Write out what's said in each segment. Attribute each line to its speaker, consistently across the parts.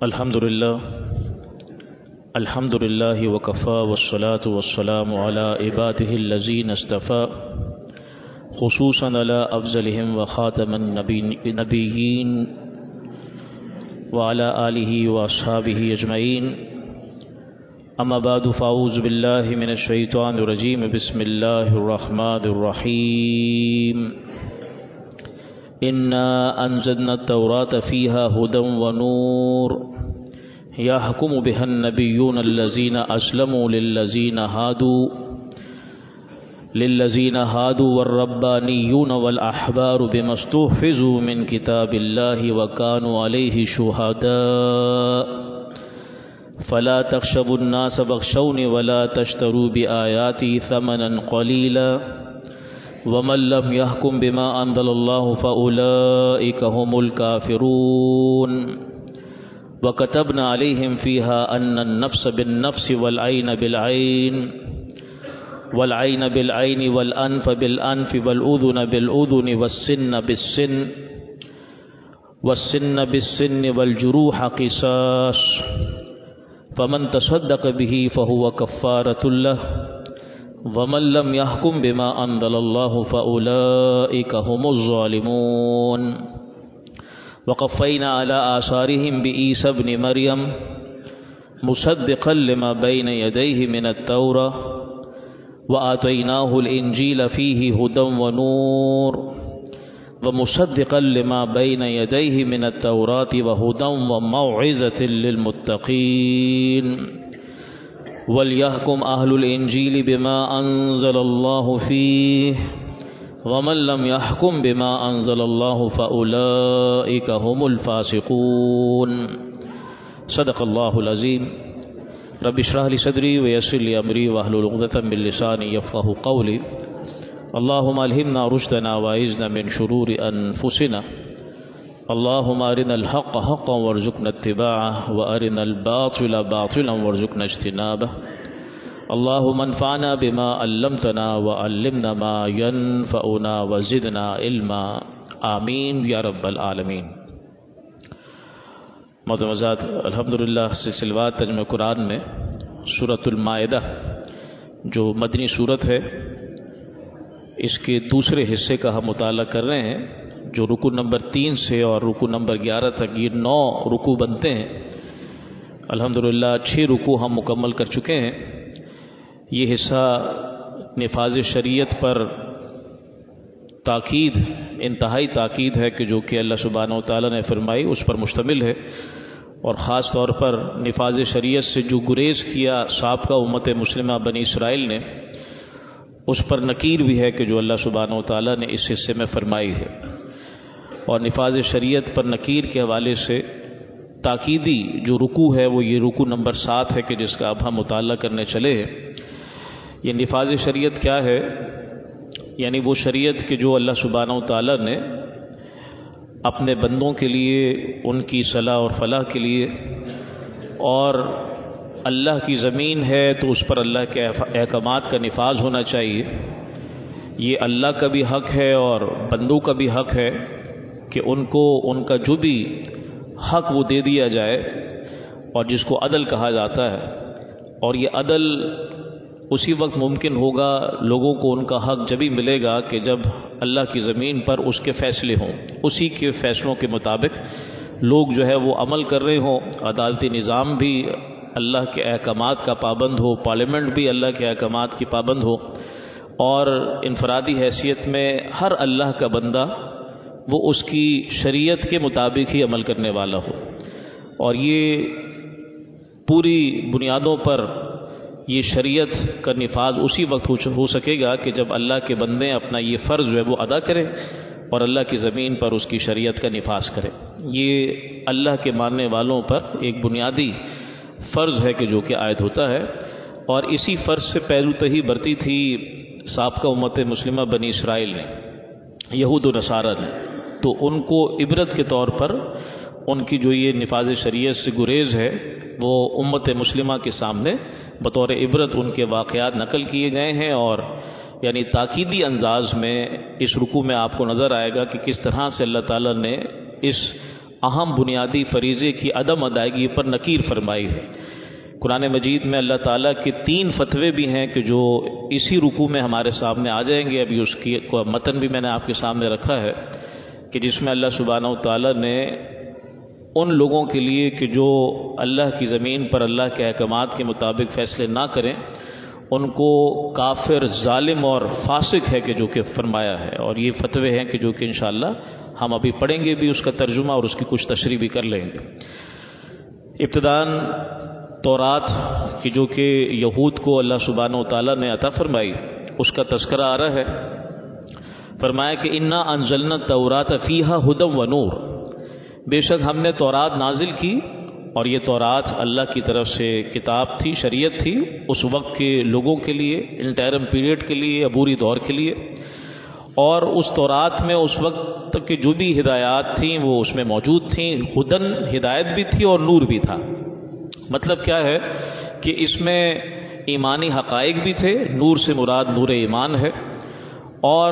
Speaker 1: الحمد لله وكفى والصلاة والسلام على عباده الذين اصطفى خصوصا على أفضلهم وخاتم النبيين وعلى آله وأصحابه أجمعين. أما بعد فأعوذ بالله من الشيطان الرجيم. بسم الله الرحمن الرحيم. إنا أنزلنا التوراة فيها هدى ونور يحكم بها النبيون الذين أسلموا للذين هادوا والربانيون والأحبار بما استحفظوا من كتاب الله وكانوا عليه شهداء فلا تخشوا الناس واخشوني ولا تشتروا بآياتي ثمنا قليلا ومن لم يحكم بما أنزل الله فأولئك هم الكافرون. وكتبنا عليهم فيها أن النفس بالنفس والعين بالعين والأنف بالأنف والأذن بالأذن والسن بالسن والجروح قصاص فمن تصدق به فهو كفارة له ومن لم يحكم بما أنزل الله فأولئك هم الظالمون. وقفينا على آثارهم بعيسى ابن مريم مصدقا لما بين يديه من التوراة وآتيناه الإنجيل فيه هدى ونور ومصدقا لما بين يديه من التوراة وهدى وموعظة للمتقين. وليحكم أهل الإنجيل بما أنزل الله فيه ومن لم يحكم بما أنزل الله فأولئك هم الفاسقون. صدق الله العظيم. رب اشرح لي صدري ويسر لي أمري واحلل عقدة من لساني يفقهوا قولي. اللهم ألهمنا رشدنا وأعذنا من شرور أنفسنا. اللهم أرنا الحق حقا وارزقنا اتباعه وأرنا الباطل باطلا وارزقنا اجتنابه. اللهم انفعنا بما علمتنا وعلمنا ما ينفعنا وزدنا علما. آمین یا رب العالمین. محترم حضرات، الحمدللہ سلسلہ ترجمہ قرآن میں سورۃ المائدہ جو مدنی سورت ہے، اس کے دوسرے حصے کا ہم مطالعہ کر رہے ہیں، جو رکوع نمبر 3 سے اور رکوع نمبر 11 تک یہ 9 رکوع بنتے ہیں. الحمدللہ 6 رکوع ہم مکمل کر چکے ہیں. یہ حصہ نفاذ شریعت پر تاکید، انتہائی تاکید ہے کہ جو کہ اللہ سبحانہ و تعالیٰ نے فرمائی اس پر مشتمل ہے، اور خاص طور پر نفاذ شریعت سے جو گریز کیا سابقہ امت مسلمہ بنی اسرائیل نے، اس پر نکیر بھی ہے کہ جو اللہ سبحانہ و تعالیٰ نے اس حصے میں فرمائی ہے. اور نفاذ شریعت پر نکیر کے حوالے سے تاکیدی جو رکوع ہے وہ یہ رکوع نمبر 7 ہے کہ جس کا اب ہم مطالعہ کرنے چلے ہیں. یہ نفاذ شریعت کیا ہے؟ یعنی وہ شریعت کہ جو اللہ سبحانہ و تعالیٰ نے اپنے بندوں کے لیے، ان کی صلاح اور فلاح کے لیے، اور اللہ کی زمین ہے تو اس پر اللہ کے احکامات کا نفاذ ہونا چاہیے. یہ اللہ کا بھی حق ہے اور بندوں کا بھی حق ہے کہ ان کو ان کا جو بھی حق وہ دے دیا جائے، اور جس کو عدل کہا جاتا ہے. اور یہ عدل اسی وقت ممکن ہوگا لوگوں کو ان کا حق جبھی ملے گا کہ جب اللہ کی زمین پر اس کے فیصلے ہوں، اسی کے فیصلوں کے مطابق لوگ جو ہے وہ عمل کر رہے ہوں. عدالتی نظام بھی اللہ کے احکامات کا پابند ہو، پارلیمنٹ بھی اللہ کے احکامات کی پابند ہو، اور انفرادی حیثیت میں ہر اللہ کا بندہ وہ اس کی شریعت کے مطابق ہی عمل کرنے والا ہو. اور یہ پوری بنیادوں پر یہ شریعت کا نفاذ اسی وقت ہو سکے گا کہ جب اللہ کے بندے اپنا یہ فرض جو ہے وہ ادا کریں اور اللہ کی زمین پر اس کی شریعت کا نفاذ کریں. یہ اللہ کے ماننے والوں پر ایک بنیادی فرض ہے کہ جو کہ عائد ہوتا ہے. اور اسی فرض سے پہلو تہی برتی تھی سابقہ امت مسلمہ بنی اسرائیل نے، یہود و نصارہ نے. تو ان کو عبرت کے طور پر ان کی جو یہ نفاذ شریعت سے گریز ہے وہ امت مسلمہ کے سامنے بطور عبرت ان کے واقعات نقل کیے گئے ہیں. اور یعنی تاکیدی انداز میں اس رکوع میں آپ کو نظر آئے گا کہ کس طرح سے اللہ تعالیٰ نے اس اہم بنیادی فریضے کی عدم ادائیگی پر نکیر فرمائی ہے۔ قرآن مجید میں اللہ تعالیٰ کے 3 فتوے بھی ہیں کہ جو اسی رکوع میں ہمارے سامنے آ جائیں گے۔ ابھی اس کی متن بھی میں نے آپ کے سامنے رکھا ہے کہ جس میں اللہ سبحانہ و تعالیٰ نے ان لوگوں کے لیے کہ جو اللہ کی زمین پر اللہ کے احکامات کے مطابق فیصلے نہ کریں ان کو کافر، ظالم اور فاسق ہے کہ جو کہ فرمایا ہے، اور یہ فتوے ہیں کہ جو کہ انشاءاللہ ہم ابھی پڑھیں گے بھی اس کا ترجمہ اور اس کی کچھ تشریح بھی کر لیں گے۔ ابتداً تورات کی جو کہ یہود کو اللہ سبحانہ و تعالیٰ نے عطا فرمائی اس کا تذکرہ آ رہا ہے۔ فرمایا کہ انا انزلنا التوراۃ فیہا ھدی و نور، بے شک ہم نے تورات نازل کی، اور یہ تورات اللہ کی طرف سے کتاب تھی، شریعت تھی اس وقت کے لوگوں کے لیے، انٹرم پیریڈ کے لیے، عبوری دور کے لیے، اور اس تورات میں اس وقت تک کی جو بھی ہدایات تھیں وہ اس میں موجود تھیں۔ ہدن ہدایت بھی تھی اور نور بھی تھا۔ مطلب کیا ہے کہ اس میں ایمانی حقائق بھی تھے، نور سے مراد نور ایمان ہے، اور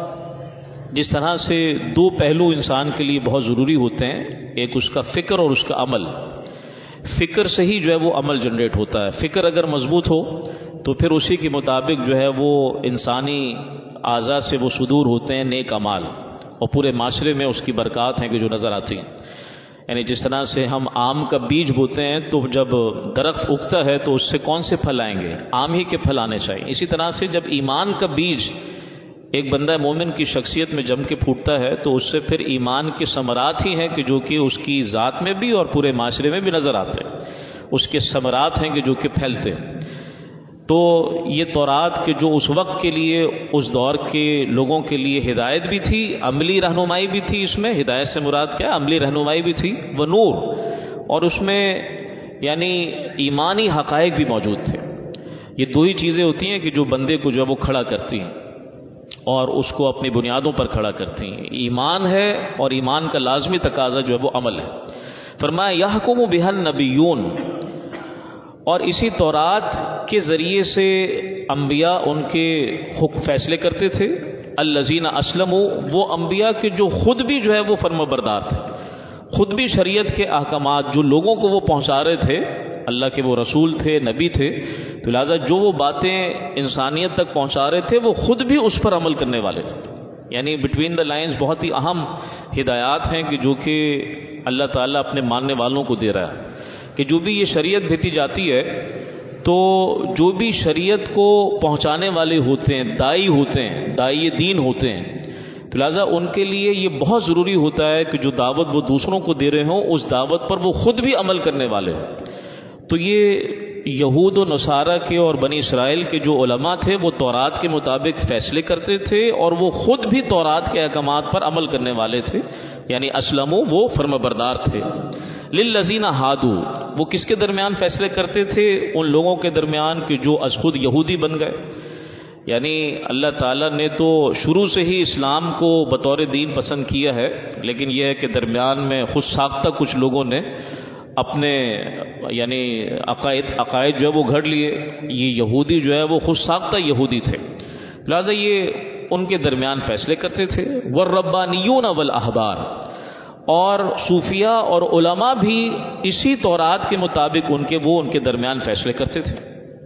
Speaker 1: جس طرح سے 2 پہلو انسان کے لیے بہت ضروری ہوتے ہیں، ایک اس کا فکر اور اس کا عمل۔ فکر سے ہی جو ہے وہ عمل جنریٹ ہوتا ہے۔ فکر اگر مضبوط ہو تو پھر اسی کے مطابق جو ہے وہ انسانی اعضاء سے وہ صدور ہوتے ہیں نیک اعمال، اور پورے معاشرے میں اس کی برکات ہیں کہ جو نظر آتی ہیں۔ یعنی جس طرح سے ہم آم کا بیج بوتے ہیں تو جب درخت اگتا ہے تو اس سے کون سے پھل آئیں گے؟ آم ہی کے پھل آنے چاہیے۔ اسی طرح سے جب ایمان کا بیج ایک بندہ مومن کی شخصیت میں جم کے پھوٹتا ہے تو اس سے پھر ایمان کے ثمرات ہی ہیں کہ جو کہ اس کی ذات میں بھی اور پورے معاشرے میں بھی نظر آتے ہیں، اس کے ثمرات ہیں کہ جو کہ پھیلتے ہیں۔ تو یہ تورات کے جو اس وقت کے لیے، اس دور کے لوگوں کے لیے ہدایت بھی تھی، عملی رہنمائی بھی تھی۔ اس میں ہدایت سے مراد کیا؟ عملی رہنمائی بھی تھی، وہ نور، اور اس میں یعنی ایمانی حقائق بھی موجود تھے۔ یہ 2 ہی چیزیں ہوتی ہیں کہ جو بندے کو جو ہے وہ کھڑا کرتی ہیں اور اس کو اپنی بنیادوں پر کھڑا کرتی ہیں۔ ایمان ہے، اور ایمان کا لازمی تقاضا جو ہے وہ عمل ہے۔ فرمایا یحکم بہا النبیون، اور اسی تورات کے ذریعے سے انبیاء ان کے حکم فیصلے کرتے تھے۔ الذین اسلموا، وہ انبیاء کے جو خود بھی جو ہے وہ فرمانبردار تھے، خود بھی شریعت کے احکامات جو لوگوں کو وہ پہنچا رہے تھے، اللہ کے وہ رسول تھے، نبی تھے، تو لہٰذا جو وہ باتیں انسانیت تک پہنچا رہے تھے وہ خود بھی اس پر عمل کرنے والے تھے۔ یعنی بٹوین دا لائنز بہت ہی اہم ہدایات ہیں کہ جو کہ اللہ تعالیٰ اپنے ماننے والوں کو دے رہا ہے کہ جو بھی یہ شریعت بھیجی جاتی ہے تو جو بھی شریعت کو پہنچانے والے ہوتے ہیں، دائی ہوتے ہیں، دائی دین ہوتے ہیں، تو لہٰذا ان کے لیے یہ بہت ضروری ہوتا ہے کہ جو دعوت وہ دوسروں کو دے رہے ہوں اس دعوت پر وہ خود بھی عمل کرنے والے ہوں۔ تو یہ یہود و نصارہ کے اور بنی اسرائیل کے جو علماء تھے وہ تورات کے مطابق فیصلے کرتے تھے، اور وہ خود بھی تورات کے احکامات پر عمل کرنے والے تھے، یعنی اسلموا، وہ فرمانبردار تھے۔ للذین ہادو، وہ کس کے درمیان فیصلے کرتے تھے؟ ان لوگوں کے درمیان کہ جو از خود یہودی بن گئے۔ یعنی اللہ تعالیٰ نے تو شروع سے ہی اسلام کو بطور دین پسند کیا ہے، لیکن یہ ہے کہ درمیان میں خود ساختہ کچھ لوگوں نے اپنے یعنی عقائد جو ہے وہ گھڑ لیے۔ یہ یہودی جو ہے وہ خود ساختہ یہودی تھے، لہٰذا یہ ان کے درمیان فیصلے کرتے تھے۔ والربانیون والاحبار، اور صوفیاء اور علماء بھی اسی تورات کے مطابق ان کے درمیان فیصلے کرتے تھے۔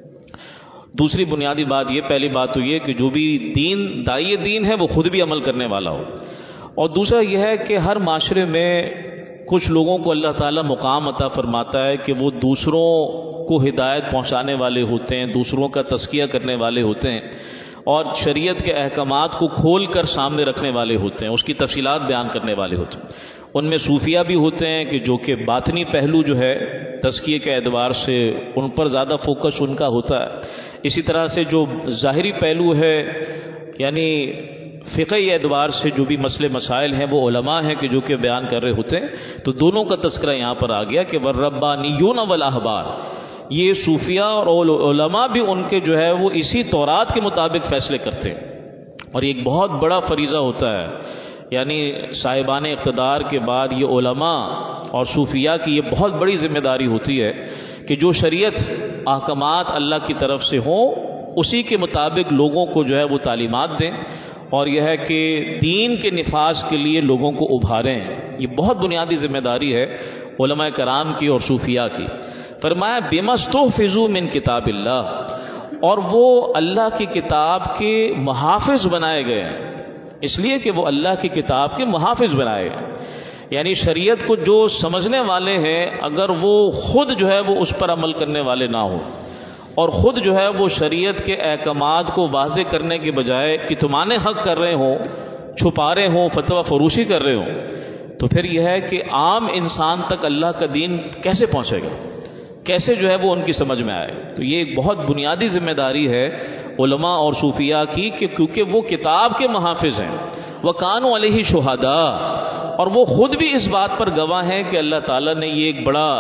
Speaker 1: دوسری بنیادی بات یہ، پہلی بات تو یہ کہ جو بھی دائی دین ہے وہ خود بھی عمل کرنے والا ہو، اور دوسرا یہ ہے کہ ہر معاشرے میں کچھ لوگوں کو اللہ تعالیٰ مقام عطا فرماتا ہے کہ وہ دوسروں کو ہدایت پہنچانے والے ہوتے ہیں، دوسروں کا تزکیہ کرنے والے ہوتے ہیں، اور شریعت کے احکامات کو کھول کر سامنے رکھنے والے ہوتے ہیں، اس کی تفصیلات بیان کرنے والے ہوتے ہیں۔ ان میں صوفیہ بھی ہوتے ہیں کہ جو کہ باطنی پہلو جو ہے تزکیے کے اعتبار سے ان پر زیادہ فوکس ان کا ہوتا ہے، اسی طرح سے جو ظاہری پہلو ہے یعنی فقہی اعتبار سے جو بھی مسئلے مسائل ہیں وہ علماء ہیں کہ جو کہ بیان کر رہے ہوتے ہیں۔ تو دونوں کا تذکرہ یہاں پر آ گیا کہ والربانیون والاحبار، یہ صوفیاء اور علماء بھی ان کے جو ہے وہ اسی تورات کے مطابق فیصلے کرتے ہیں، اور یہ ایک بہت بڑا فریضہ ہوتا ہے۔ یعنی صاحبان اقتدار کے بعد یہ علماء اور صوفیاء کی یہ بہت بڑی ذمہ داری ہوتی ہے کہ جو شریعت احکامات اللہ کی طرف سے ہوں اسی کے مطابق لوگوں کو جو ہے وہ تعلیمات دیں، اور یہ ہے کہ دین کے نفاذ کے لیے لوگوں کو ابھاریں. یہ بہت بنیادی ذمہ داری ہے علماء کرام کی اور صوفیاء کی. فرمایا بِمَسْتُحْفِظُوا مِن کتاب اللہ، اور وہ اللہ کی کتاب کے محافظ بنائے گئے ہیں، اس لیے کہ وہ اللہ کی کتاب کے محافظ بنائے گئے. یعنی شریعت کو جو سمجھنے والے ہیں اگر وہ خود جو ہے وہ اس پر عمل کرنے والے نہ ہوں اور خود جو ہے وہ شریعت کے احکامات کو واضح کرنے کے بجائے کتمان حق کر رہے ہوں، چھپا رہے ہوں، فتویٰ فروشی کر رہے ہوں، تو پھر یہ ہے کہ عام انسان تک اللہ کا دین کیسے پہنچے گا، کیسے جو ہے وہ ان کی سمجھ میں آئے. تو یہ ایک بہت بنیادی ذمہ داری ہے علماء اور صوفیاء کی کہ کیونکہ وہ کتاب کے محافظ ہیں. وَكَانُوا عَلَيْهِ شُهَدَاءَ، اور وہ خود بھی اس بات پر گواہ ہیں کہ اللہ تعالیٰ نے یہ ایک بڑا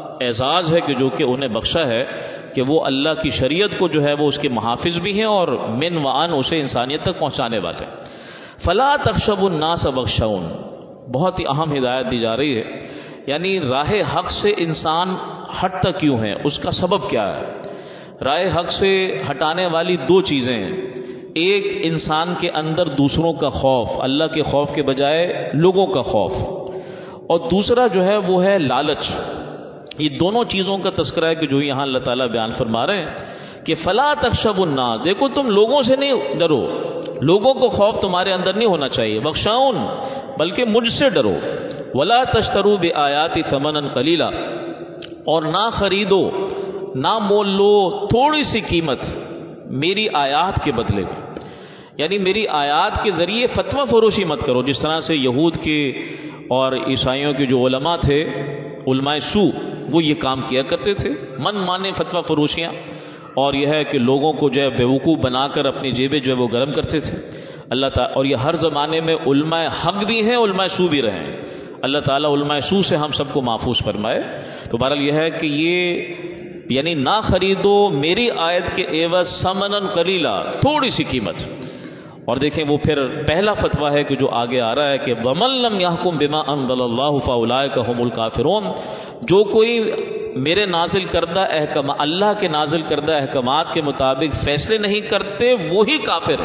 Speaker 1: اعزاز ہے کہ جو کہ انہیں بخشا ہے کہ وہ اللہ کی شریعت کو جو ہے وہ اس کے محافظ بھی ہیں اور من وعن اسے انسانیت تک پہنچانے والے. فَلَا تَخْشَوُا النَّاسَ وَاخْشَوْنِ، بہت ہی اہم ہدایت دی جا رہی ہے. یعنی راہ حق سے انسان ہٹتا کیوں ہے، اس کا سبب کیا ہے. راہ حق سے ہٹانے والی دو چیزیں ہیں. ایک انسان کے اندر دوسروں کا خوف، اللہ کے خوف کے بجائے لوگوں کا خوف، اور دوسرا جو ہے وہ ہے لالچ. یہ دونوں چیزوں کا تذکرہ ہے کہ جو یہاں اللہ تعالیٰ بیان فرما رہے ہیں کہ فلا تخشوا الناس، دیکھو تم لوگوں سے نہیں ڈرو، لوگوں کو خوف تمہارے اندر نہیں ہونا چاہیے. وخشاؤن، بلکہ مجھ سے ڈرو. ولا تشتروا بآیاتی ثمنا قلیلا، اور نہ خریدو، نہ مول لو تھوڑی سی قیمت میری آیات کے بدلے میں. یعنی میری آیات کے ذریعے فتویٰ فروشی مت کرو، جس طرح سے یہود کے اور عیسائیوں کے جو علماء تھے، علماء سو، وہ یہ کام کیا کرتے تھے، من مانے فتویٰ فروشیاں، اور یہ ہے کہ لوگوں کو جو ہے بیوقوف بنا کر اپنی جیبیں جو ہے وہ گرم کرتے تھے. اللہ تعالیٰ، اور یہ ہر زمانے میں علماء حق بھی ہیں، علماء سو بھی رہے ہیں. اللہ تعالیٰ علماء سو سے ہم سب کو محفوظ فرمائے. تو بہرحال یہ ہے کہ یہ یعنی نہ خریدو میری آیت کے عوض ثمناً قلیلا، تھوڑی سی قیمت. اور دیکھیں وہ پھر پہلا فتویٰ ہے کہ جو آگے آ رہا ہے کہ وَمَن لَّمْ يَحْكُم بِمَا أَنزَلَ اللَّهُ فَأُولَٰئِكَ هُمُ الْكَافِرُونَ، جو کوئی میرے نازل کردہ احکام، اللہ کے نازل کردہ احکامات کے مطابق فیصلے نہیں کرتے، وہی کافر.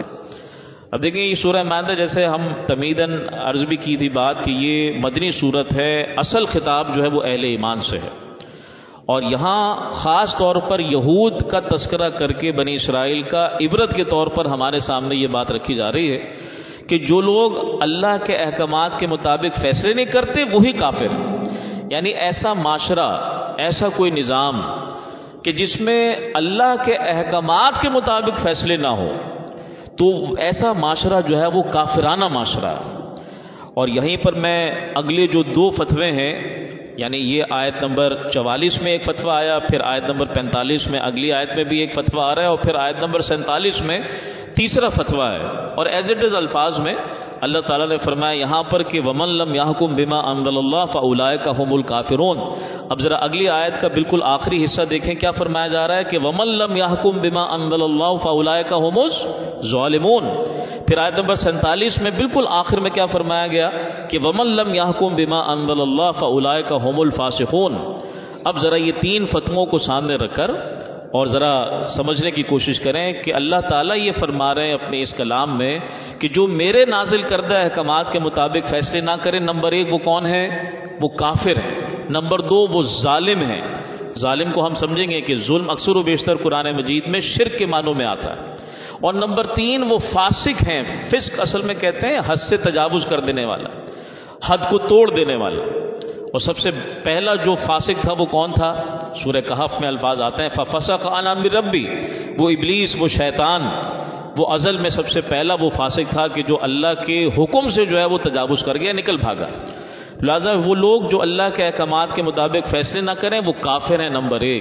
Speaker 1: اب دیکھیں یہ سورہ مائدہ، جیسے ہم تمیداً عرض بھی کی تھی بات کہ یہ مدنی صورت ہے، اصل خطاب جو ہے وہ اہل ایمان سے ہے. اور یہاں خاص طور پر یہود کا تذکرہ کر کے بنی اسرائیل کا عبرت کے طور پر ہمارے سامنے یہ بات رکھی جا رہی ہے کہ جو لوگ اللہ کے احکامات کے مطابق فیصلے نہیں کرتے وہی کافر. یعنی ایسا معاشرہ، ایسا کوئی نظام کہ جس میں اللہ کے احکامات کے مطابق فیصلے نہ ہو، تو ایسا معاشرہ جو ہے وہ کافرانہ معاشرہ ہے. اور یہیں پر میں اگلے جو دو فتوے ہیں، یعنی یہ آیت نمبر 44 میں ایک فتویٰ آیا، پھر آیت نمبر 45 میں اگلی آیت میں بھی ایک فتویٰ آ رہا ہے، اور پھر آیت نمبر 47 میں تیسرا فتویٰ ہے. اور ایز اٹ از الفاظ میں اللہ تعالیٰ نے فرمایا یہاں پر کہ وَمَن لَّمْ يَحْكُم بِمَا أَنزَلَ اللَّهُ فَأُولَٰئِكَ هُمُ الْكَافِرُونَ. اب ذرا اگلی آیت کا بالکل آخری حصہ دیکھیں کیا فرمایا جا رہا ہے کہ وَمَن لَّمْ يَحْكُم بِمَا أَنزَلَ اللَّهُ فَأُولَٰئِكَ هُمُ الظَّالِمُونَ. پھر آیت نمبر 47 میں بالکل آخر میں کیا فرمایا گیا کہ وَمَن لَّمْ يَحْكُم بِمَا أَنزَلَ اللَّهُ فَأُولَٰئِكَ هُمُ الْفَاسِقُونَ. اب ذرا یہ تین فتووں کو سامنے رکھ کر اور ذرا سمجھنے کی کوشش کریں کہ اللہ تعالیٰ یہ فرما رہے ہیں اپنے اس کلام میں کہ جو میرے نازل کردہ احکامات کے مطابق فیصلے نہ کریں، نمبر ایک وہ کون ہے؟ وہ کافر ہیں. نمبر دو وہ ظالم ہیں. ظالم کو ہم سمجھیں گے کہ ظلم اکثر و بیشتر قرآن مجید میں شرک کے معنوں میں آتا ہے. اور نمبر تین وہ فاسق ہیں. فسق اصل میں کہتے ہیں حد سے تجاوز کر دینے والا، حد کو توڑ دینے والا. اور سب سے پہلا جو فاسق تھا وہ کون تھا؟ سورہ کہف میں الفاظ آتے ہیں فَفَسَقَ عَنْ أَمْرِ رَبِّهِ، وہ ابلیس، وہ شیطان، وہ ازل میں سب سے پہلا وہ فاسق تھا کہ جو اللہ کے حکم سے جو ہے وہ تجاوز کر گیا، نکل بھاگا. لہٰذا وہ لوگ جو اللہ کے احکامات کے مطابق فیصلے نہ کریں وہ کافر ہیں. نمبر ایک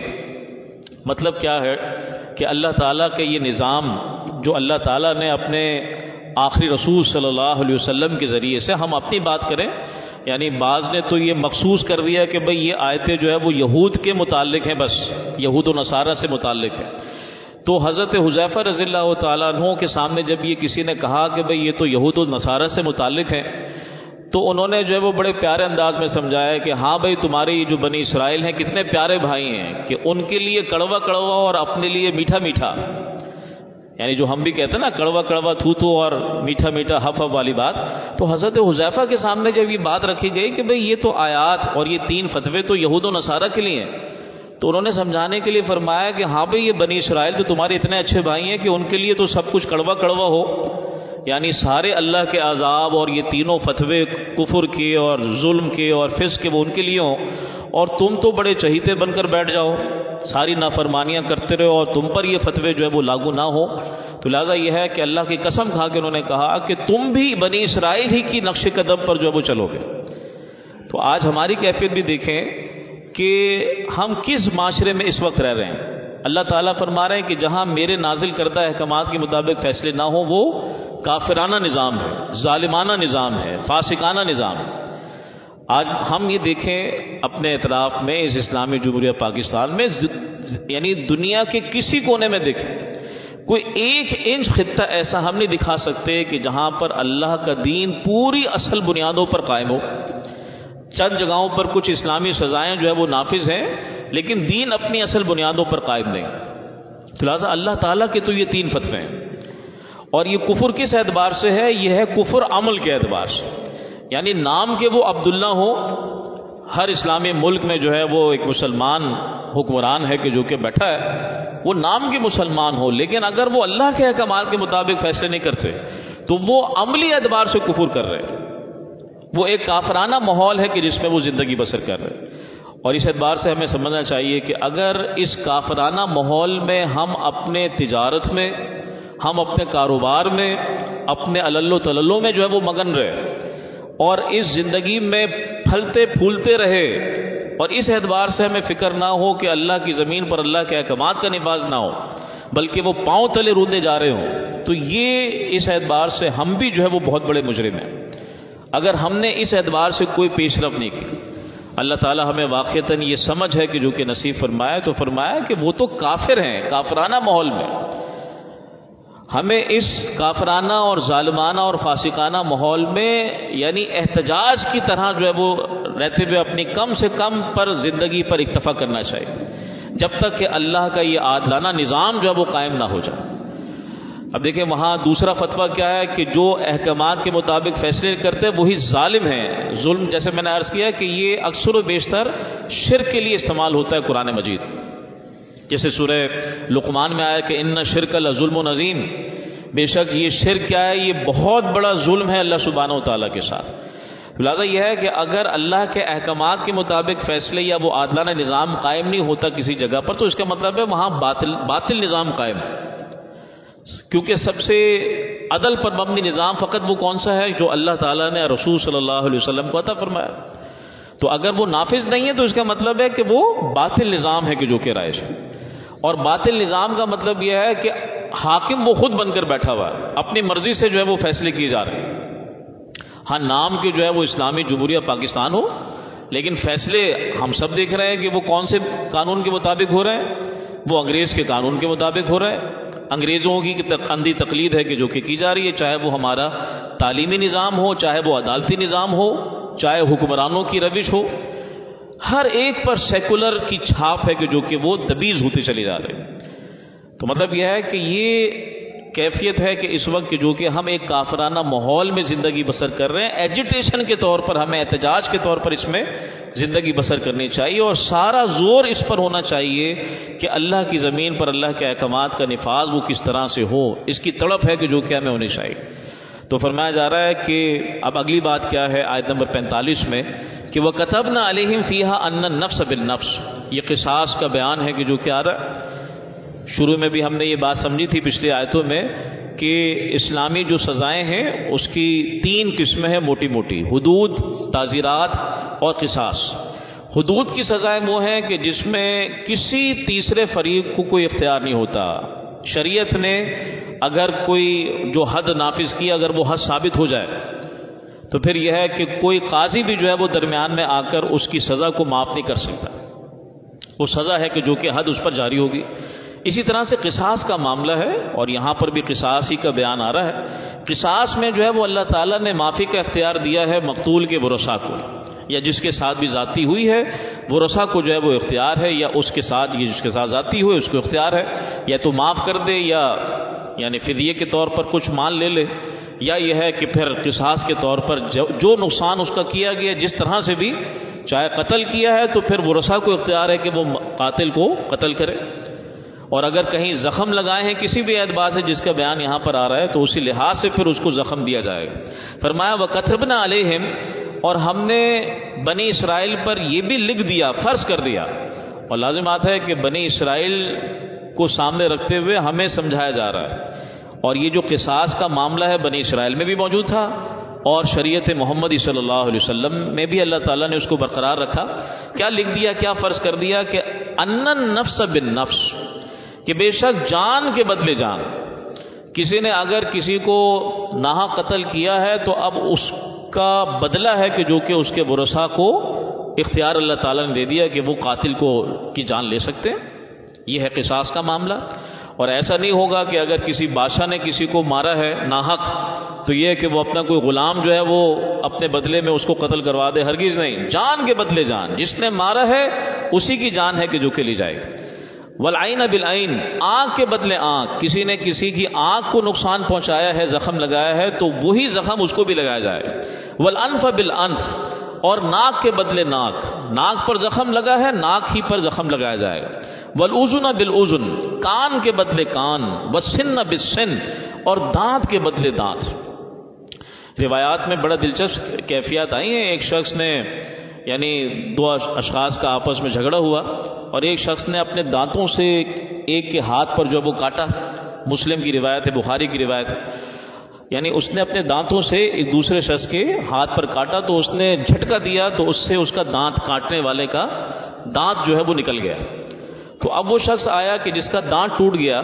Speaker 1: مطلب کیا ہے کہ اللہ تعالیٰ کے یہ نظام جو اللہ تعالیٰ نے اپنے آخری رسول صلی اللہ علیہ وسلم کے ذریعے سے، ہم اپنی بات کریں یعنی بعض نے تو یہ مخصوص کر دیا کہ بھئی یہ آیتیں جو ہے وہ یہود کے متعلق ہیں، بس یہود و نصارہ سے متعلق ہیں. تو حضرت حذیفہ رضی اللہ تعالیٰ عنہ کے سامنے جب یہ کسی نے کہا کہ بھئی یہ تو یہود و نصارہ سے متعلق ہیں، تو انہوں نے جو ہے وہ بڑے پیارے انداز میں سمجھایا کہ ہاں بھئی تمہارے جو بنی اسرائیل ہیں کتنے پیارے بھائی ہیں کہ ان کے لیے کڑوا کڑوا اور اپنے لیے میٹھا میٹھا. یعنی جو ہم بھی کہتے ہیں نا کڑوا کڑوا تھو تھو اور میٹھا میٹھا ہف ہف والی بات، تو حضرت حذیفہ کے سامنے جب یہ بات رکھی گئی کہ بھئی یہ تو آیات اور یہ 3 فتوے تو یہود و نصارہ کے لیے ہیں، تو انہوں نے سمجھانے کے لیے فرمایا کہ ہاں بھئی یہ بنی اسرائیل تو تمہارے اتنے اچھے بھائی ہیں کہ ان کے لیے تو سب کچھ کڑوا کڑوا ہو، یعنی سارے اللہ کے عذاب اور یہ تینوں فتوے کفر کے اور ظلم کے اور فسق کے وہ ان کے لیے ہوں، اور تم تو بڑے چہیتے بن کر بیٹھ جاؤ، ساری نافرمانیاں کرتے رہو اور تم پر یہ فتوے جو ہے وہ لاگو نہ ہو۔ تو لہٰذا یہ ہے کہ اللہ کی قسم کھا کے انہوں نے کہا کہ تم بھی بنی اسرائیل ہی کی نقش قدم پر جو ہے وہ چلو گے۔ تو آج ہماری کیفیت بھی دیکھیں کہ ہم کس معاشرے میں اس وقت رہ رہے ہیں۔ اللہ تعالیٰ فرما رہے ہیں کہ جہاں میرے نازل کردہ احکامات کے مطابق فیصلے نہ ہوں وہ کافرانہ نظام ہے، ظالمانہ نظام ہے، فاسقانہ نظام ہے۔ آج ہم یہ دیکھیں اپنے اطراف میں اس اسلامی جمہوریہ پاکستان میں، یعنی دنیا کے کسی کونے میں دیکھیں، کوئی 1 انچ خطہ ایسا ہم نہیں دکھا سکتے کہ جہاں پر اللہ کا دین پوری اصل بنیادوں پر قائم ہو۔ چند جگہوں پر کچھ اسلامی سزائیں جو ہے وہ نافذ ہیں، لیکن دین اپنی اصل بنیادوں پر قائم نہیں۔ تو لہٰذا اللہ تعالیٰ کے تو یہ 3 فتوے ہیں، اور یہ کفر کس اعتبار سے ہے؟ یہ ہے کفر عمل کے اعتبار سے، یعنی نام کے وہ عبداللہ ہو، ہر اسلامی ملک میں جو ہے وہ ایک مسلمان حکمران ہے کہ جو کہ بیٹھا ہے، وہ نام کے مسلمان ہو، لیکن اگر وہ اللہ کے احکامات کے مطابق فیصلے نہیں کرتے تو وہ عملی اعتبار سے کفر کر رہے ہیں۔ وہ ایک کافرانہ ماحول ہے کہ جس میں وہ زندگی بسر کر رہے ہیں، اور اس اعتبار سے ہمیں سمجھنا چاہیے کہ اگر اس کافرانہ ماحول میں ہم اپنے تجارت میں، ہم اپنے کاروبار میں، اپنے علل تللوں میں جو ہے وہ مگن رہے اور اس زندگی میں پھلتے پھولتے رہے، اور اس اعتبار سے ہمیں فکر نہ ہو کہ اللہ کی زمین پر اللہ کے احکامات کا نفاذ نہ ہو، بلکہ وہ پاؤں تلے روندے جا رہے ہوں، تو یہ اس اعتبار سے ہم بھی جو ہے وہ بہت بڑے مجرم ہیں اگر ہم نے اس اعتبار سے کوئی پیش رفت نہیں کی۔ اللہ تعالی ہمیں واقعتاً یہ سمجھ ہے کہ جو کہ نصیب فرمایا، تو فرمایا کہ وہ تو کافر ہیں۔ کافرانہ ماحول میں ہمیں اس کافرانہ اور ظالمانہ اور فاسقانہ ماحول میں یعنی احتجاج کی طرح جو ہے وہ رہتے ہوئے اپنی کم سے کم پر زندگی پر اکتفا کرنا چاہیے، جب تک کہ اللہ کا یہ عادلانہ نظام جو ہے وہ قائم نہ ہو جائے۔ اب دیکھیں وہاں دوسرا فتویٰ کیا ہے کہ جو احکامات کے مطابق فیصلے کرتے وہی ظالم ہیں۔ ظلم جیسے میں نے عرض کیا کہ یہ اکثر و بیشتر شرک کے لیے استعمال ہوتا ہے قرآن مجید، جیسے سورہ لقمان میں آیا کہ ان شرک لظلم عظیم، بے شک یہ شرک کیا ہے، یہ بہت بڑا ظلم ہے اللہ سبحانہ و تعالیٰ کے ساتھ۔ لہٰذا یہ ہے کہ اگر اللہ کے احکامات کے مطابق فیصلے یا وہ عادلانہ نظام قائم نہیں ہوتا کسی جگہ پر، تو اس کا مطلب ہے وہاں باطل نظام قائم ہے، کیونکہ سب سے عدل پر مبنی نظام فقط وہ کون سا ہے جو اللہ تعالیٰ نے رسول صلی اللہ علیہ وسلم کو عطا فرمایا۔ تو اگر وہ نافذ نہیں ہے تو اس کا مطلب ہے کہ وہ باطل نظام ہے کہ جو کہ رائج ہے، اور باطل نظام کا مطلب یہ ہے کہ حاکم وہ خود بن کر بیٹھا ہوا ہے، اپنی مرضی سے جو ہے وہ فیصلے کیے جا رہے ہیں۔ ہاں نام کے جو ہے وہ اسلامی جمہوریہ پاکستان ہو، لیکن فیصلے ہم سب دیکھ رہے ہیں کہ وہ کون سے قانون کے مطابق ہو رہے ہیں، وہ انگریز کے قانون کے مطابق ہو رہے ہیں۔ انگریزوں کی اندھی تقلید ہے کہ جو کہ کی جا رہی ہے، چاہے وہ ہمارا تعلیمی نظام ہو، چاہے وہ عدالتی نظام ہو، چاہے حکمرانوں کی روش ہو، ہر ایک پر سیکولر کی چھاپ ہے کہ جو کہ وہ تبعیض ہوتے چلے جا رہے ہیں۔ تو مطلب یہ ہے کہ یہ کیفیت ہے کہ اس وقت جو کہ ہم ایک کافرانہ ماحول میں زندگی بسر کر رہے ہیں، ایجیٹیشن کے طور پر ہمیں احتجاج کے طور پر اس میں زندگی بسر کرنی چاہیے، اور سارا زور اس پر ہونا چاہیے کہ اللہ کی زمین پر اللہ کے احکامات کا نفاذ وہ کس طرح سے ہو، اس کی تڑپ ہے کہ جو کہ ہمیں ہونی چاہیے۔ تو فرمایا جا رہا ہے کہ اب اگلی بات کیا ہے آیت نمبر 45 میں کہ وَكَتَبْنَا عَلَيْهِمْ فِيهَا أَنَّ النَّفْسَ بِالنَّفْسِ، یہ قصاص کا بیان ہے کہ جو کہ آ رہا ہے۔ شروع میں بھی ہم نے یہ بات سمجھی تھی پچھلی آیتوں میں کہ اسلامی جو سزائیں ہیں اس کی 3 قسمیں ہیں موٹی موٹی: حدود، تعزیرات اور قصاص۔ حدود کی سزائیں وہ ہیں کہ جس میں کسی تیسرے فریق کو کوئی اختیار نہیں ہوتا۔ شریعت نے اگر کوئی جو حد نافذ کی، اگر وہ حد ثابت ہو جائے تو پھر یہ ہے کہ کوئی قاضی بھی جو ہے وہ درمیان میں آ کر اس کی سزا کو معاف نہیں کر سکتا، وہ سزا ہے کہ جو کہ حد اس پر جاری ہوگی۔ اسی طرح سے قصاص کا معاملہ ہے، اور یہاں پر بھی قصاص ہی کا بیان آ رہا ہے۔ قصاص میں جو ہے وہ اللہ تعالیٰ نے معافی کا اختیار دیا ہے مقتول کے ورثاء کو، یا جس کے ساتھ بھی ذاتی ہوئی ہے ورثاء کو جو ہے وہ اختیار ہے، یا اس کے ساتھ یہ جس کے ساتھ ذاتی ہوئے اس کو اختیار ہے، یا تو معاف کر دے یا یعنی فدیے کے طور پر کچھ مال لے لے، یا یہ ہے کہ پھر قصاص کے طور پر جو نقصان اس کا کیا گیا جس طرح سے بھی، چاہے قتل کیا ہے تو پھر ورثاء کو اختیار ہے کہ وہ قاتل کو قتل کرے، اور اگر کہیں زخم لگائے ہیں کسی بھی اعتبار سے جس کا بیان یہاں پر آ رہا ہے تو اسی لحاظ سے پھر اس کو زخم دیا جائے گا۔ فرمایا وَكَتَبْنَا عَلَيْهِمْ، اور ہم نے بنی اسرائیل پر یہ بھی لکھ دیا، فرض کر دیا، اور لازم بات ہے کہ بنی اسرائیل کو سامنے رکھتے ہوئے ہمیں سمجھایا جا رہا ہے، اور یہ جو قصاص کا معاملہ ہے بنی اسرائیل میں بھی موجود تھا اور شریعت محمدی صلی اللہ علیہ وسلم میں بھی اللہ تعالیٰ نے اس کو برقرار رکھا۔ کیا لکھ دیا، کیا فرض کر دیا کہ ان النفس بالنفس، کہ بے شک جان کے بدلے جان، کسی نے اگر کسی کو ناحق قتل کیا ہے تو اب اس کا بدلہ ہے کہ جو کہ اس کے ورثاء کو اختیار اللہ تعالیٰ نے دے دیا کہ وہ قاتل کو کی جان لے سکتے ہیں۔ یہ ہے قصاص کا معاملہ، اور ایسا نہیں ہوگا کہ اگر کسی بادشاہ نے کسی کو مارا ہے ناحق تو یہ کہ وہ اپنا کوئی غلام جو ہے وہ اپنے بدلے میں اس کو قتل کروا دے، ہرگز نہیں، جان کے بدلے جان، جس نے مارا ہے اسی کی جان ہے کہ جو کہ لی جائے گی۔ والعین بالعین، آنکھ کے بدلے آنکھ، کسی نے کسی کی آنکھ کو نقصان پہنچایا ہے، زخم لگایا ہے تو وہی زخم اس کو بھی لگایا جائے گا۔ والانف بالانف، اور ناک کے بدلے ناک، ناک پر زخم لگا ہے ناک ہی پر زخم لگایا جائے گا۔ والاذن بالاذن، کان کے بدلے کان، والسن بالسن، اور دانت کے بدلے دانت۔ روایات میں بڑا دلچسپ کیفیات آئی ہیں۔ ایک شخص نے یعنی دو اشخاص کا آپس میں جھگڑا ہوا اور ایک شخص نے اپنے دانتوں سے ایک کے ہاتھ پر جو وہ کاٹا، مسلم کی روایت ہے، بخاری کی روایت ہے، یعنی اس نے اپنے دانتوں سے ایک دوسرے شخص کے ہاتھ پر کاٹا تو اس نے جھٹکا دیا تو اس سے اس کا دانت کاٹنے والے کا دانت جو ہے وہ نکل گیا۔ تو اب وہ شخص آیا کہ جس کا دانت ٹوٹ گیا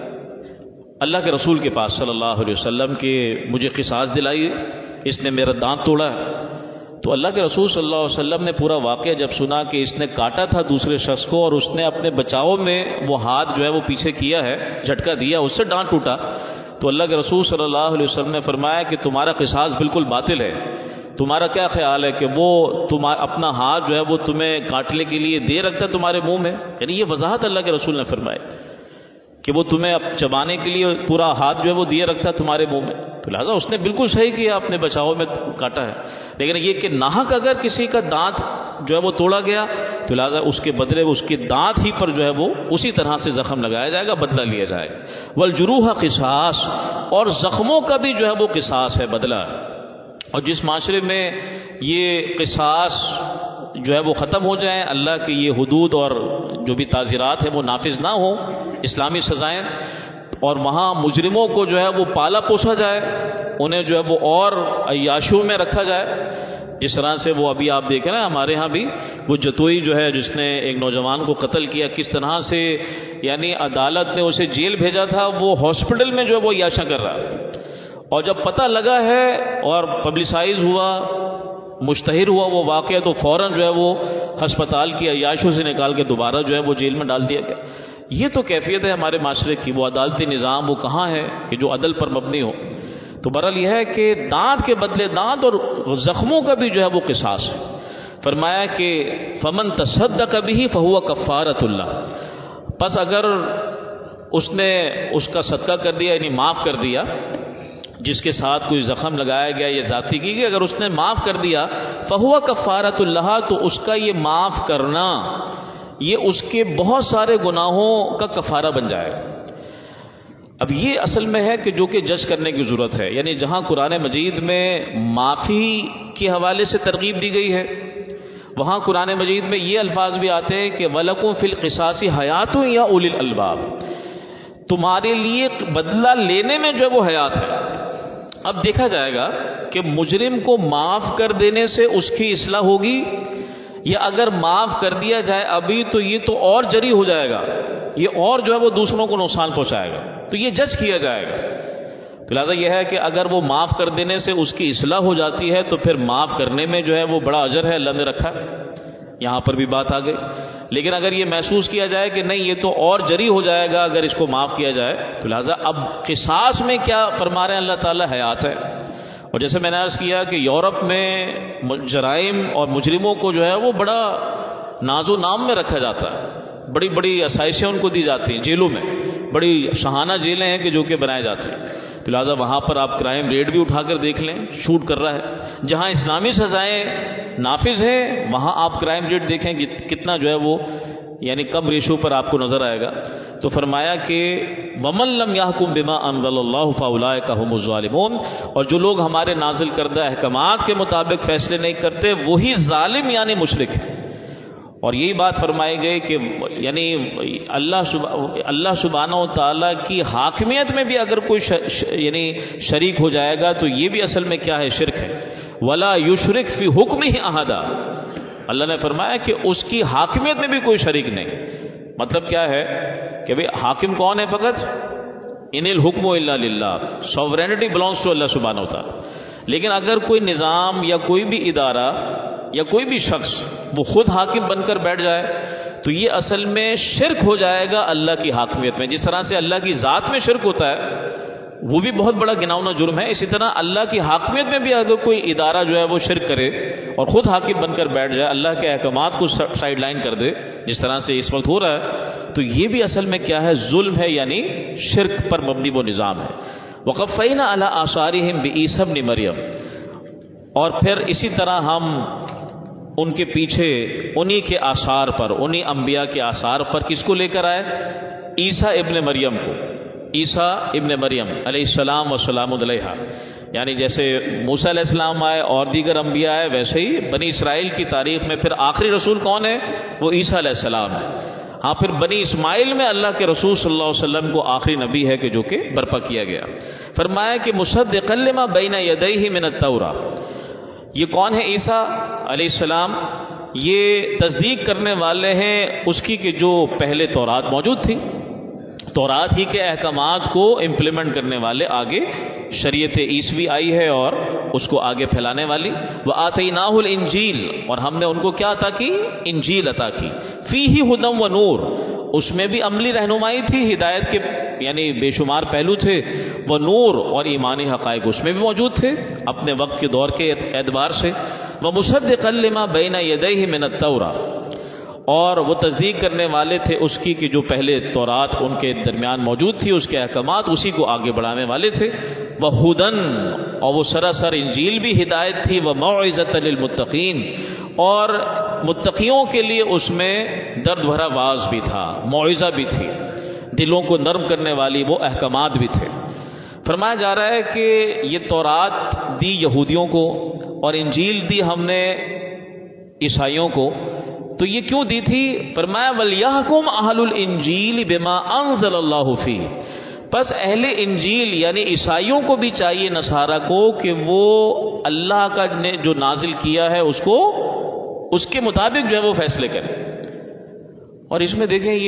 Speaker 1: اللہ کے رسول کے پاس صلی اللہ علیہ وسلم کہ مجھے قصاص دلائیے، اس نے میرا دانت توڑا۔ تو اللہ کے رسول صلی اللہ علیہ وسلم نے پورا واقعہ جب سنا کہ اس نے کاٹا تھا دوسرے شخص کو اور اس نے اپنے بچاؤ میں وہ ہاتھ جو ہے وہ پیچھے کیا ہے، جھٹکا دیا، اس سے دانت ٹوٹا، تو اللہ کے رسول صلی اللہ علیہ وسلم نے فرمایا کہ تمہارا قصاص بالکل باطل ہے۔ تمہارا کیا خیال ہے کہ وہ اپنا ہاتھ جو ہے وہ تمہیں کاٹنے کے لیے دے رکھتا ہے تمہارے منہ میں؟ یعنی یہ وضاحت اللہ کے رسول نے فرمائی کہ وہ تمہیں چبانے کے لیے پورا ہاتھ جو ہے وہ دیے رکھتا ہے تمہارے منہ میں، تو لہٰذا اس نے بالکل صحیح کیا، اپنے بچاؤ میں کاٹا ہے۔ لیکن یہ کہ ناحق اگر کسی کا دانت جو ہے وہ توڑا گیا تو لہٰذا اس کے بدلے اس کے دانت ہی پر جو ہے وہ اسی طرح سے زخم لگایا جائے گا، بدلہ لیا جائے گا۔ والجروح قصاص، اور زخموں کا بھی جو ہے وہ قصاص ہے، بدلہ۔ اور جس معاشرے میں یہ قصاص جو ہے وہ ختم ہو جائیں، اللہ کی یہ حدود اور جو بھی تعزیرات ہیں وہ نافذ نہ ہوں، اسلامی سزائیں، اور وہاں مجرموں کو جو ہے وہ پالا پوسا جائے، انہیں جو ہے وہ اور عیاشیوں میں رکھا جائے، جس طرح سے وہ ابھی آپ دیکھ رہے ہیں ہمارے ہاں بھی وہ جتوئی جو ہے جس نے ایک نوجوان کو قتل کیا، کس طرح سے یعنی عدالت نے اسے جیل بھیجا تھا، وہ ہاسپٹل میں جو ہے وہ عیاشیاں کر رہا، اور جب پتہ لگا ہے اور پبلسائز ہوا، مشتہر ہوا وہ واقعہ، تو فوراً جو ہے وہ ہسپتال کی عیاشیوں سے نکال کے دوبارہ جو ہے وہ جیل میں ڈال دیا گیا۔ یہ تو کیفیت ہے ہمارے معاشرے کی، وہ عدالتی نظام وہ کہاں ہے کہ جو عدل پر مبنی ہو؟ تو بہرحال یہ ہے کہ دانت کے بدلے دانت اور زخموں کا بھی جو ہے وہ قصاص ہے۔ فرمایا کہ فمن تصدق به فهو کفارۃ اللہ، پس اگر اس نے اس کا صدقہ کر دیا یعنی معاف کر دیا، جس کے ساتھ کوئی زخم لگایا گیا یا ذاتی کی گئی، اگر اس نے معاف کر دیا فہو کفارۃ اللہ، تو اس کا یہ معاف کرنا یہ اس کے بہت سارے گناہوں کا کفارہ بن جائے گا۔ اب یہ اصل میں ہے کہ جو کہ جج کرنے کی ضرورت ہے، یعنی جہاں قرآن مجید میں معافی کے حوالے سے ترغیب دی گئی ہے، وہاں قرآن مجید میں یہ الفاظ بھی آتے ہیں کہ وَلَكُمْ فِي الْقِصَاصِ حَيَاتٌ يَا أُولِي الْأَلْبَابِ، تمہارے لیے بدلہ لینے میں جو وہ حیات ہے۔ اب دیکھا جائے گا کہ مجرم کو معاف کر دینے سے اس کی اصلاح ہوگی، یا اگر معاف کر دیا جائے ابھی تو یہ تو اور جری ہو جائے گا، یہ اور جو ہے وہ دوسروں کو نقصان پہنچائے گا، تو یہ جج کیا جائے گا۔ تو لہٰذا یہ ہے کہ اگر وہ معاف کر دینے سے اس کی اصلاح ہو جاتی ہے تو پھر معاف کرنے میں جو ہے وہ بڑا اجر ہے، اللہ نے رکھا، یہاں پر بھی بات آ گئی۔ لیکن اگر یہ محسوس کیا جائے کہ نہیں یہ تو اور جری ہو جائے گا اگر اس کو معاف کیا جائے، تو لہٰذا اب قصاص میں کیا فرما رہے ہیں اللہ تعالیٰ؟ حیات ہے۔ اور جیسے میں نے عرض کیا کہ یورپ میں جرائم اور مجرموں کو جو ہے وہ بڑا ناز و نام میں رکھا جاتا ہے، بڑی بڑی آسائشیں ان کو دی جاتی ہیں جیلوں میں، بڑی شاہانہ جیلیں ہیں کہ جو کہ بنائے جاتے ہیں، تو لہٰذا وہاں پر آپ کرائم ریٹ بھی اٹھا کر دیکھ لیں، شوٹ کر رہا ہے۔ جہاں اسلامی سزائیں نافذ ہیں وہاں آپ کرائم ریٹ دیکھیں کتنا جو ہے وہ یعنی کم ریشو پر آپ کو نظر آئے گا۔ تو فرمایا کہ وَمَن لَّمْ يَحْكُم بِمَا أَنزَلَ اللَّهُ فَأُولَٰئِكَ هُمُ الظَّالِمُونَ، اور جو لوگ ہمارے نازل کردہ احکامات کے مطابق فیصلے نہیں کرتے وہی ظالم یعنی مشرک ہے۔ اور یہی بات فرمائی گئی کہ یعنی اللہ سبحانہ و تعالیٰ کی حاکمیت میں بھی اگر کوئی یعنی شریک ہو جائے گا تو یہ بھی اصل میں کیا ہے؟ شرک ہے۔ وَلَا يُشْرِكْ فِي حُكْمِهِ أَحَدًا، اللہ نے فرمایا کہ اس کی حاکمیت میں بھی کوئی شریک نہیں۔ مطلب کیا ہے کہ بھئی حاکم کون ہے؟ فقط ان الحکم الا للہ، سوورینٹی بلانگس ٹو اللہ سبحانہ و تعالیٰ۔ لیکن اگر کوئی نظام یا کوئی بھی ادارہ یا کوئی بھی شخص وہ خود حاکم بن کر بیٹھ جائے تو یہ اصل میں شرک ہو جائے گا اللہ کی حاکمیت میں۔ جس طرح سے اللہ کی ذات میں شرک ہوتا ہے وہ بھی بہت بڑا گناؤنا جرم ہے، اسی طرح اللہ کی حاکمیت میں بھی اگر کوئی ادارہ جو ہے وہ شرک کرے اور خود حاکم بن کر بیٹھ جائے، اللہ کے احکامات کو سائیڈ لائن کر دے جس طرح سے اس وقت ہو رہا ہے، تو یہ بھی اصل میں کیا ہے؟ ظلم ہے، یعنی شرک پر مبنی وہ نظام ہے۔ وَقَفَّيْنَا عَلَىٰ آثَارِهِمْ بِعِیسَىٰ ابْنِ مریم، اور پھر اسی طرح ہم ان کے پیچھے انہی کے آثار پر، انہی انبیاء کے آثار پر کس کو لے کر آئے؟ عیسیٰ ابن مریم کو، عیسیٰ ابن مریم علیہ السلام وسلام علیہ، یعنی جیسے موسیٰ علیہ السلام آئے اور دیگر انبیاء آئے ویسے ہی بنی اسرائیل کی تاریخ میں پھر آخری رسول کون ہے؟ وہ عیسیٰ علیہ السلام ہے۔ ہاں پھر بنی اسماعیل میں اللہ کے رسول صلی اللہ علیہ وسلم کو آخری نبی ہے کہ جو کہ برپا کیا گیا۔ فرمایا کہ مصدقا لما بین یدیہ من التوراۃ، یہ کون ہے؟ عیسیٰ علیہ السلام، یہ تصدیق کرنے والے ہیں اس کی کہ جو پہلے تورات موجود تھی، تورات ہی کے احکامات کو امپلیمنٹ کرنے والے، آگے شریعت عیسوی آئی ہے اور اس کو آگے پھیلانے والی۔ وَآتَيْنَاهُ الْإِنْجِيلَ، اور ہم نے ان کو کیا عطا کی؟ انجیل عطا کی۔ فِيهِ هُدًى وَنُورٌ، اس میں بھی عملی رہنمائی تھی، ہدایت کے یعنی بے شمار پہلو تھے، وہ نور اور ایمانی حقائق اس میں بھی موجود تھے اپنے وقت کے دور کے اعتبار سے۔ وَمُصَدِّقًا لِمَا بَيْنَ يَدَيْهِ مِنَ التَّوْرَاۃ، اور وہ تصدیق کرنے والے تھے اس کی کہ جو پہلے تورات ان کے درمیان موجود تھی، اس کے احکامات اسی کو آگے بڑھانے والے تھے۔ وَهُدًى، اور وہ سراسر انجیل بھی ہدایت تھی۔ وَمَوْعِظَةً لِلْمُتَّقِينَ، اور متقیوں کے لیے اس میں درد بھرا واعظ بھی تھا، موعظہ بھی تھی، دلوں کو نرم کرنے والی وہ احکامات بھی تھے۔ فرمایا جا رہا ہے کہ یہ تورات دی یہودیوں کو اور انجیل دی ہم نے عیسائیوں کو، تو یہ کیوں دی تھی؟ فرمایا وَلْيَحْكُمْ أَهْلُ الْإِنْجِيلِ بِمَا أَنزَلَ اللَّهُ فِيهِ، پس اہل انجیل یعنی عیسائیوں کو بھی چاہیے، نصارہ کو، کہ وہ اللہ کا نے جو نازل کیا ہے اس کو اس کے مطابق جو ہے وہ فیصلے کریں۔ اور اس میں دیکھیں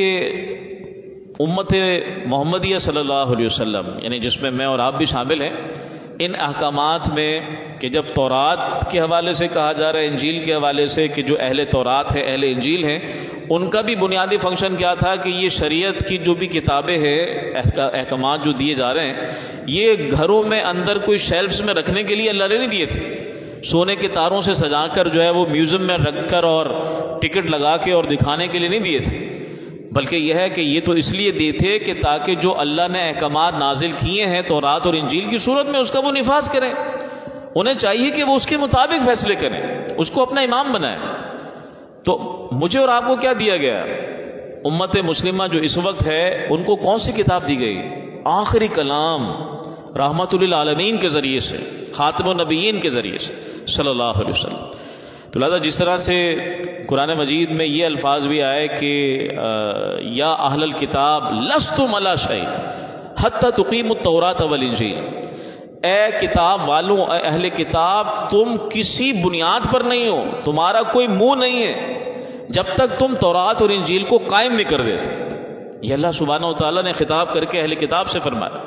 Speaker 1: یہ امت محمدیہ صلی اللہ علیہ وسلم یعنی جس میں میں اور آپ بھی شامل ہیں، ان احکامات میں کہ جب تورات کے حوالے سے کہا جا رہا ہے، انجیل کے حوالے سے کہ جو اہل تورات ہے، اہل انجیل ہیں، ان کا بھی بنیادی فنکشن کیا تھا کہ یہ شریعت کی جو بھی کتابیں ہیں، احکامات جو دیے جا رہے ہیں، یہ گھروں میں اندر کوئی شیلفز میں رکھنے کے لیے اللہ نے نہیں دیے تھے، سونے کے تاروں سے سجا کر جو ہے وہ میوزیم میں رکھ کر اور ٹکٹ لگا کے اور دکھانے کے لیے نہیں دیے تھے، بلکہ یہ ہے کہ یہ تو اس لیے دیے تھے کہ تاکہ جو اللہ نے احکامات نازل کیے ہیں تورات اور انجیل کی صورت میں اس کا وہ نفاذ کریں، انہیں چاہیے کہ وہ اس کے مطابق فیصلے کریں، اس کو اپنا امام بنائیں۔ تو مجھے اور آپ کو کیا دیا گیا؟ امت مسلمہ جو اس وقت ہے ان کو کون سی کتاب دی گئی؟ آخری کلام رحمت للعالمین کے ذریعے سے، خاتم النبیین کے ذریعے سے صلی اللہ علیہ وسلم۔ تو لہذا جس طرح سے قرآن مجید میں یہ الفاظ بھی آئے کہ یا اہل الکتاب لستم علی شیء حتی تقیموا التوراۃ والانجیل، اے کتاب والوں، اے اہل کتاب، تم کسی بنیاد پر نہیں ہو، تمہارا کوئی منہ نہیں ہے جب تک تم تورات اور انجیل کو قائم نہیں کر دیتے۔ یہ اللہ سبحانہ و تعالیٰ نے خطاب کر کے اہل کتاب سے فرمایا۔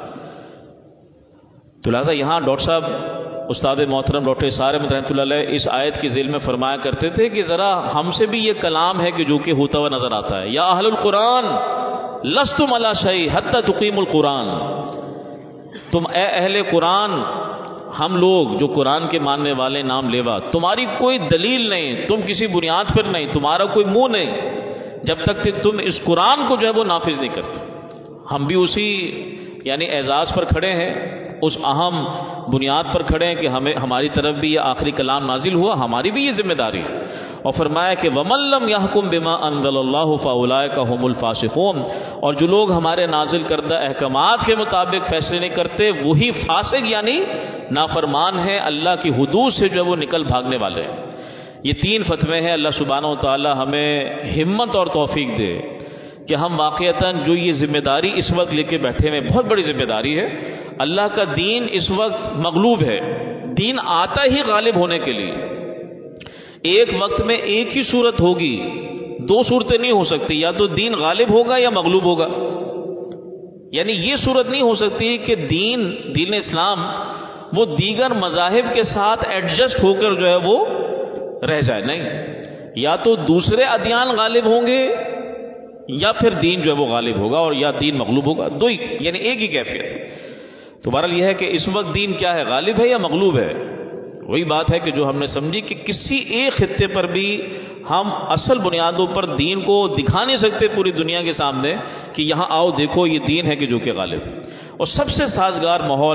Speaker 1: تو لہذا یہاں ڈاکٹر صاحب استاد محترم ڈاکٹر اسحاق احمد رحمۃ اللہ علیہ اس آیت کی ذیل میں فرمایا کرتے تھے کہ ذرا ہم سے بھی یہ کلام ہے کہ جو کہ ہوتا ہوا نظر آتا ہے، یا اہل القرآن لستم علی شیء حتی تقیموا القرآن، تم اے اہل قرآن، ہم لوگ جو قرآن کے ماننے والے نام لیوا، تمہاری کوئی دلیل نہیں، تم کسی بنیاد پر نہیں، تمہارا کوئی منہ نہیں جب تک کہ تم اس قرآن کو جو ہے وہ نافذ نہیں کرتے، ہم بھی اسی یعنی اعزاز پر کھڑے ہیں، اس اہم بنیاد پر کھڑے ہیں کہ ہماری طرف بھی یہ آخری کلام نازل ہوا، ہماری بھی یہ ذمہ داری ہے۔ اور فرمایا کہ وَمَن لَّمْ يَحْكُم بِمَا أَنزَلَ اللَّهُ فَأُولَٰئِكَ هُمُ الْفَاسِقُونَ، اور جو لوگ ہمارے نازل کردہ احکامات کے مطابق فیصلے نہیں کرتے وہی فاسق یعنی نافرمان ہیں، اللہ کی حدود سے جو وہ نکل بھاگنے والے ہیں۔ یہ تین فتوے ہیں، اللہ سبحانہ و تعالی ہمیں ہمت اور توفیق دے کہ ہم واقعتاً جو یہ ذمہ داری اس وقت لے کے بیٹھے ہوئے، بہت بڑی ذمہ داری ہے۔ اللہ کا دین اس وقت مغلوب ہے، دین آتا ہی غالب ہونے کے لیے۔ ایک وقت میں ایک ہی صورت ہوگی، دو صورتیں نہیں ہو سکتی، یا تو دین غالب ہوگا یا مغلوب ہوگا۔ یعنی یہ صورت نہیں ہو سکتی کہ دین اسلام وہ دیگر مذاہب کے ساتھ ایڈجسٹ ہو کر جو ہے وہ رہ جائے، نہیں، یا تو دوسرے ادیان غالب ہوں گے یا پھر دین جو ہے وہ غالب ہوگا، اور یا دین مغلوب ہوگا، دو ہی یعنی ایک ہی کیفیت ہے۔ تو بہرحال یہ ہے کہ اس وقت دین کیا ہے، غالب ہے یا مغلوب ہے۔ وہی بات ہے کہ جو ہم نے سمجھی کہ کسی ایک خطے پر بھی ہم اصل بنیادوں پر دین کو دکھا نہیں سکتے پوری دنیا کے سامنے کہ یہاں آؤ دیکھو یہ دین ہے کہ جو کہ غالب۔ اور سب سے سازگار ماحول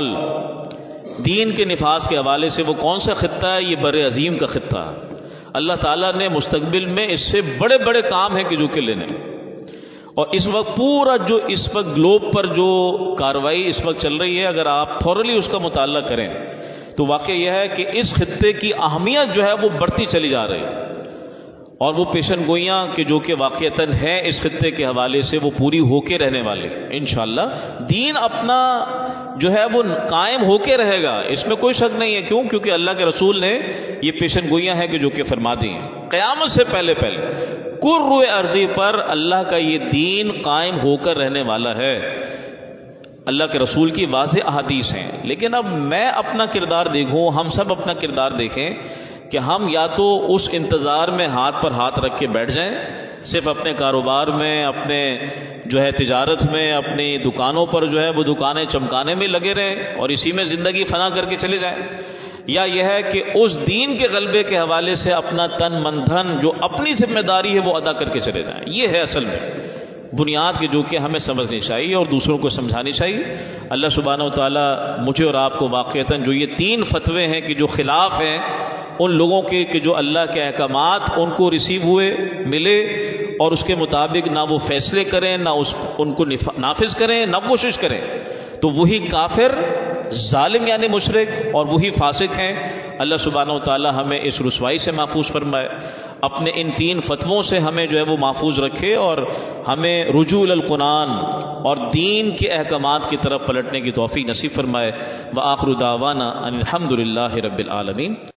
Speaker 1: دین کے نفاذ کے حوالے سے وہ کون سا خطہ ہے؟ یہ بر عظیم کا خطہ ہے۔ اللہ تعالیٰ نے مستقبل میں اس سے بڑے بڑے کام ہیں کہ جو کہ لینے، اور اس وقت پورا جو اس وقت گلوب پر جو کاروائی اس وقت چل رہی ہے، اگر آپ تھورلی اس کا مطالعہ کریں تو واقع یہ ہے کہ اس خطے کی اہمیت جو ہے وہ بڑھتی چلی جا رہی ہے، اور وہ پیشن گوئیاں کہ جو کہ واقعتاً ہیں اس خطے کے حوالے سے وہ پوری ہو کے رہنے والے انشاءاللہ۔ دین اپنا جو ہے وہ قائم ہو کے رہے گا، اس میں کوئی شک نہیں ہے۔ کیوں؟ کیونکہ اللہ کے رسول نے یہ پیشن گوئیاں ہیں کہ جو کہ فرما دی ہیں قیامت سے پہلے روئے ارضی پر اللہ کا یہ دین قائم ہو کر رہنے والا ہے۔ اللہ کے رسول کی واضح احادیث ہیں۔ لیکن اب میں اپنا کردار دیکھوں، ہم سب اپنا کردار دیکھیں کہ ہم یا تو اس انتظار میں ہاتھ پر ہاتھ رکھ کے بیٹھ جائیں، صرف اپنے کاروبار میں، اپنے جو ہے تجارت میں، اپنی دکانوں پر جو ہے وہ دکانیں چمکانے میں لگے رہیں اور اسی میں زندگی فنا کر کے چلے جائیں، یا یہ ہے کہ اس دین کے غلبے کے حوالے سے اپنا تن من دھن جو اپنی ذمہ داری ہے وہ ادا کر کے چلے جائیں۔ یہ ہے اصل میں بنیاد کی جو کہ ہمیں سمجھنی چاہیے اور دوسروں کو سمجھانی چاہیے۔ اللہ سبحانہ و تعالیٰ مجھے اور آپ کو واقعتاً جو یہ تین فتوے ہیں کہ جو خلاف ہیں ان لوگوں کے کہ جو اللہ کے احکامات ان کو ریسیو ہوئے ملے اور اس کے مطابق نہ وہ فیصلے کریں، نہ ان کو نافذ کریں، نہ کوشش کریں، تو وہی کافر، ظالم یعنی مشرک، اور وہی فاسق ہیں۔ اللہ سبحانہ و تعالی ہمیں اس رسوائی سے محفوظ فرمائے، اپنے ان تین فتووں سے ہمیں جو ہے وہ محفوظ رکھے، اور ہمیں رجوع القرآن اور دین کے احکامات کی طرف پلٹنے کی توفیق نصیب فرمائے۔ وآخر دعوانا ان الحمد للہ رب العالمین۔